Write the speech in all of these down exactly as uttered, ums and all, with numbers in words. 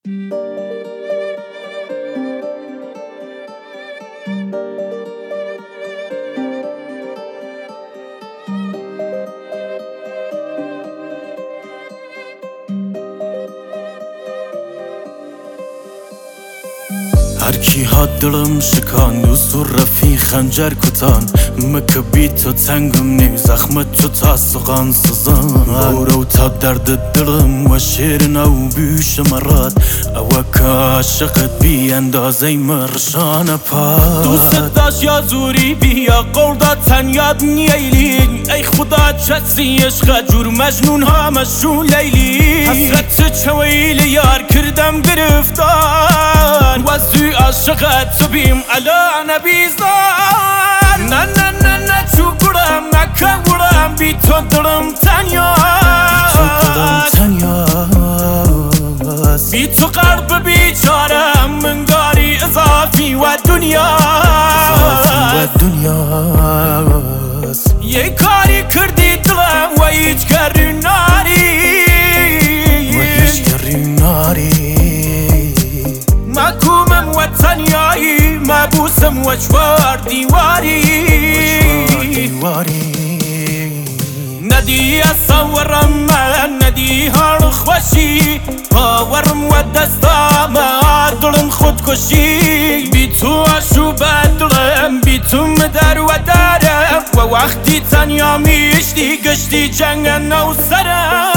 هر کی ها دلم شکان و رفی خنجر کتان مکبی تو تنگم نی زخمت تو تا سقان سزان برو تا درد دلم و شیر نو بیش مرات او که عاشقت بی اندازه مرشان پاد دوست داشت یا زوری بیا قول داد تن یاد نیلی ای خدا چسی عشق جور مجنون ها مشون لیلی حسرت چویل یار کردم گرفتار وزی عاشقت تو بیم علا نبیزدار نه نه نه نه چو گرم نکه گرم بی تو دلم تنیاست بی تو قلب بیچارم منگاری اضافی و دنیاست یه کاری کردی دلم و هیچ کردی ناری مکومم و تنیایی مبوسم و چوار دیواری ندی اصورم من ندی هر خوشی باورم و دستام دلم خودکشی بی تو آشوب دلم بی تو مدر و دارم و وقتی تنیا میشتی گشتی جنگ نو سرم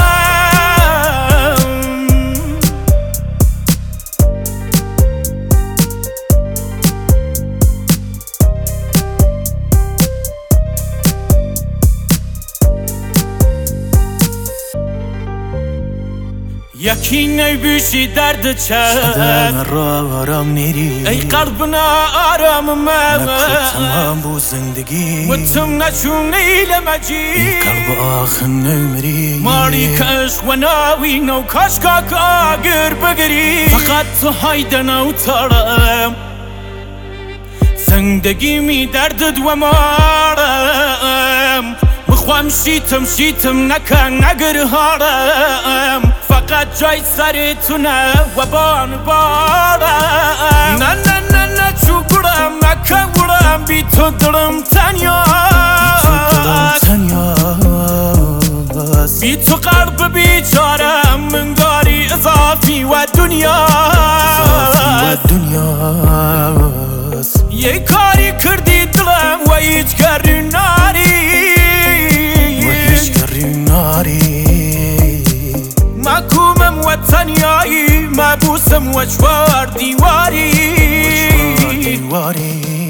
یکی نیبیشی درد چه شدن را آرام نیری ای قلبنا آرام من نکو تمام بو زندگی و تم نچون نیل مجی ای قلب آخر نمری ماری کشق و ناوی نو کشکا کاگر بگری فقط تو هایدن او تارم زندگی می دردد و مارم بخوام شیتم شیتم نکن نگر هارم فقط جای سری تو نه و بان بارم نه نه نه نه چو گرم نکه گرم بی تو دلم تنیاست بی تو قلب بیچارم منگاری اضافی و دنیاست یه کاری کردی دلم و هیچ کردی ناری مکومم و تنیایی مبوسم و چوار دیواری